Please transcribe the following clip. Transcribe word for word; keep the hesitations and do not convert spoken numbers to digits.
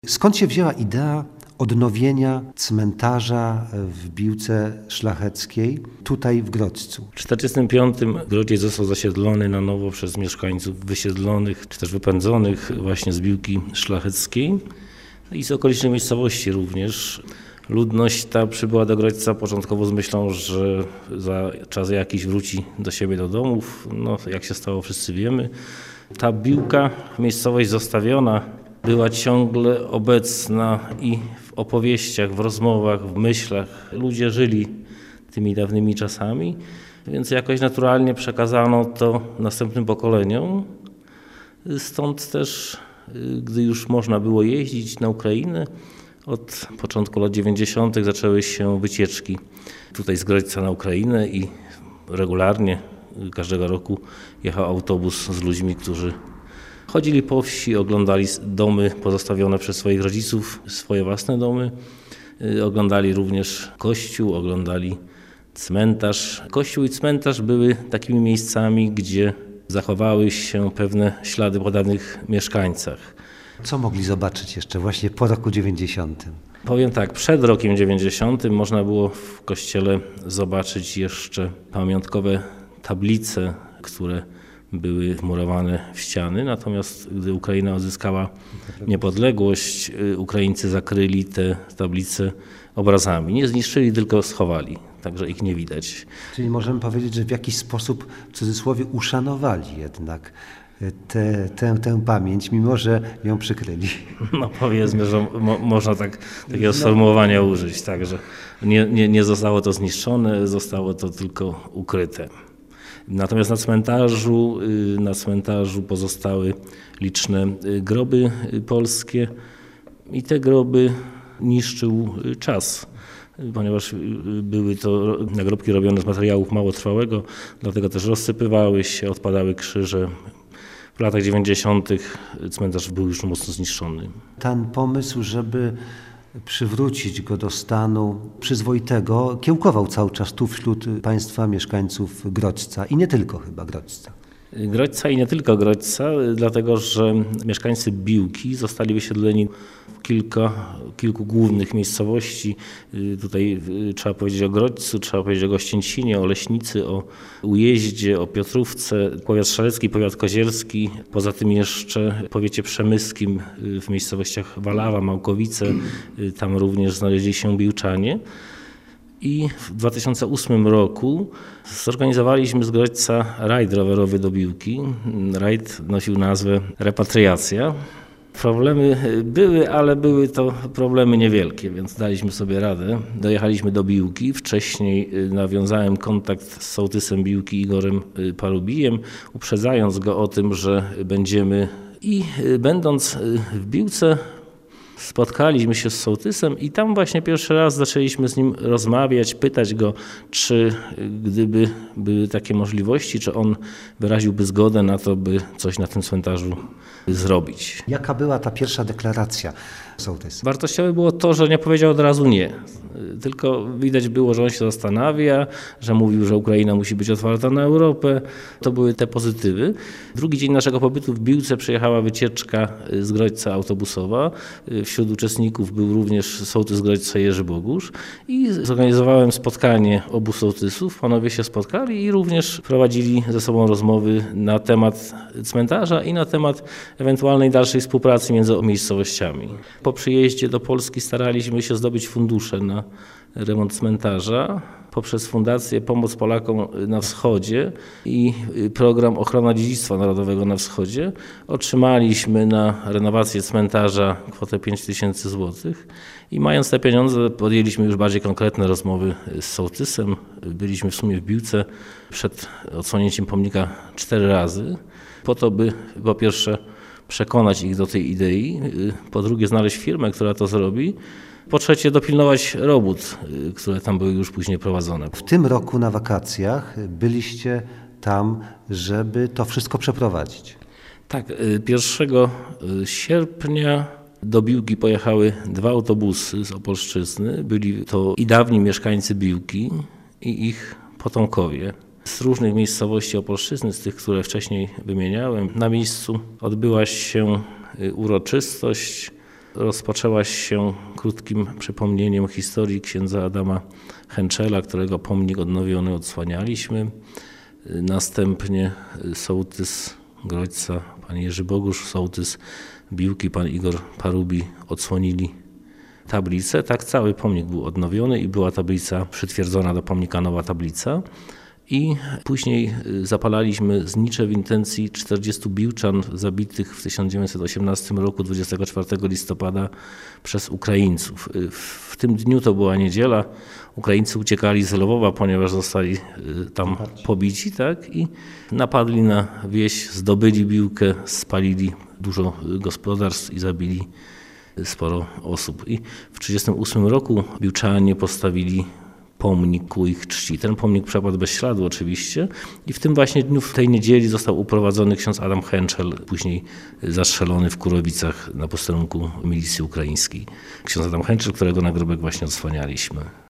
Skąd się wzięła idea odnowienia cmentarza w Biłce Szlacheckiej, tutaj w Grodźcu? W tysiąc dziewięćset czterdziestym piątym Grodziec został zasiedlony na nowo przez mieszkańców wysiedlonych, czy też wypędzonych właśnie z Biłki Szlacheckiej i z okolicznych miejscowości również. Ludność ta przybyła do Grodźca początkowo z myślą, że za czas jakiś wróci do siebie do domów. No, jak się stało, wszyscy wiemy. Ta Biłka, miejscowość zostawiona, była ciągle obecna i w opowieściach, w rozmowach, w myślach. Ludzie żyli tymi dawnymi czasami, więc jakoś naturalnie przekazano to następnym pokoleniom. Stąd też, gdy już można było jeździć na Ukrainę, od początku lat dziewięćdziesiątych zaczęły się wycieczki tutaj z Grodźca na Ukrainę i regularnie każdego roku jechał autobus z ludźmi, którzy chodzili po wsi, oglądali domy pozostawione przez swoich rodziców, swoje własne domy. Oglądali również kościół, oglądali cmentarz. Kościół i cmentarz były takimi miejscami, gdzie zachowały się pewne ślady po dawnych mieszkańcach. Co mogli zobaczyć jeszcze właśnie po roku dziewięćdziesiątym? Powiem tak, przed rokiem dziewięćdziesiątym można było w kościele zobaczyć jeszcze pamiątkowe tablice, które były wmurowane w ściany, natomiast gdy Ukraina odzyskała niepodległość, Ukraińcy zakryli te tablice obrazami. Nie zniszczyli, tylko schowali, także ich nie widać. Czyli możemy powiedzieć, że w jakiś sposób, w cudzysłowie, uszanowali jednak Tę, tę, tę pamięć, mimo że ją przykryli. No powiedzmy, że mo, można tak, takiego sformułowania użyć, tak, że nie, nie, nie zostało to zniszczone, zostało to tylko ukryte. Natomiast na cmentarzu, na cmentarzu pozostały liczne groby polskie i te groby niszczył czas, ponieważ były to nagrobki robione z materiałów małotrwałego, dlatego też rozsypywały się, odpadały krzyże. W latach dziewięćdziesiątych cmentarz był już mocno zniszczony. Ten pomysł, żeby przywrócić go do stanu przyzwoitego, kiełkował cały czas tu wśród państwa mieszkańców Grodźca i nie tylko chyba Grodźca. Grodźca i nie tylko Grodźca, dlatego że mieszkańcy Biłki zostali wysiedleni w kilka, kilku głównych miejscowości. Tutaj trzeba powiedzieć o Grodźcu, trzeba powiedzieć o Gościęcinie, o Leśnicy, o Ujeździe, o Piotrówce, powiat strzelecki, powiat kozielski. Poza tym jeszcze w powiecie przemyskim w miejscowościach Walawa, Małkowice, tam również znaleźli się Biłczanie. I w dwa tysiące ósmym roku zorganizowaliśmy z Grodźca rajd rowerowy do Biłki. Rajd nosił nazwę Repatriacja. Problemy były, ale były to problemy niewielkie, więc daliśmy sobie radę. Dojechaliśmy do Biłki. Wcześniej nawiązałem kontakt z sołtysem Biłki Igorem Palubijem, uprzedzając go o tym, że będziemy. I będąc w Biłce, spotkaliśmy się z sołtysem i tam właśnie pierwszy raz zaczęliśmy z nim rozmawiać, pytać go, czy gdyby były takie możliwości, czy on wyraziłby zgodę na to, by coś na tym cmentarzu zrobić. Jaka była ta pierwsza deklaracja sołtysa? Wartościowe było to, że nie powiedział od razu nie. Tylko widać było, że on się zastanawia, że mówił, że Ukraina musi być otwarta na Europę. To były te pozytywy. Drugi dzień naszego pobytu w Biłce przyjechała wycieczka z Grodźca autobusowa. Wśród uczestników był również sołtys Grodźca Jerzy Bogusz i zorganizowałem spotkanie obu sołtysów. Panowie się spotkali i również prowadzili ze sobą rozmowy na temat cmentarza i na temat ewentualnej dalszej współpracy między miejscowościami. Po przyjeździe do Polski staraliśmy się zdobyć fundusze na remont cmentarza poprzez Fundację Pomoc Polakom na Wschodzie i program Ochrona Dziedzictwa Narodowego na Wschodzie. Otrzymaliśmy na renowację cmentarza kwotę pięć tysięcy złotych i mając te pieniądze podjęliśmy już bardziej konkretne rozmowy z sołtysem. Byliśmy w sumie w Biłce przed odsłonięciem pomnika cztery razy po to, by po pierwsze przekonać ich do tej idei, po drugie znaleźć firmę, która to zrobi, po trzecie dopilnować robót, które tam były już później prowadzone. W tym roku na wakacjach byliście tam, żeby to wszystko przeprowadzić. Tak, pierwszego sierpnia do Biłki pojechały dwa autobusy z Opolszczyzny. Byli to i dawni mieszkańcy Biłki i ich potomkowie. Z różnych miejscowości Opolszczyzny, z tych, które wcześniej wymieniałem, na miejscu odbyła się uroczystość rozpoczęła się krótkim przypomnieniem historii księdza Adama Henczela, którego pomnik odnowiony odsłanialiśmy. Następnie sołtys Grodźca, pan Jerzy Bogusz, sołtys Biłki, pan Igor Parubi odsłonili tablicę. Tak cały pomnik był odnowiony i była tablica przytwierdzona do pomnika, nowa tablica. I później zapalaliśmy znicze w intencji czterdziestu biłczan zabitych w tysiąc dziewięćset osiemnastym roku, dwudziestego czwartego listopada przez Ukraińców. W tym dniu, to była niedziela, Ukraińcy uciekali z Lwowa, ponieważ zostali tam pobici, tak? I napadli na wieś, zdobyli Biłkę, spalili dużo gospodarstw i zabili sporo osób. I w tysiąc dziewięćset trzydziestym ósmym roku biłczanie postawili pomnik ku ich czci. Ten pomnik przepadł bez śladu oczywiście i w tym właśnie dniu, w tej niedzieli został uprowadzony ksiądz Adam Henczel, później zastrzelony w Kurowicach na posterunku milicji ukraińskiej. Ksiądz Adam Henczel, którego nagrobek właśnie odsłanialiśmy.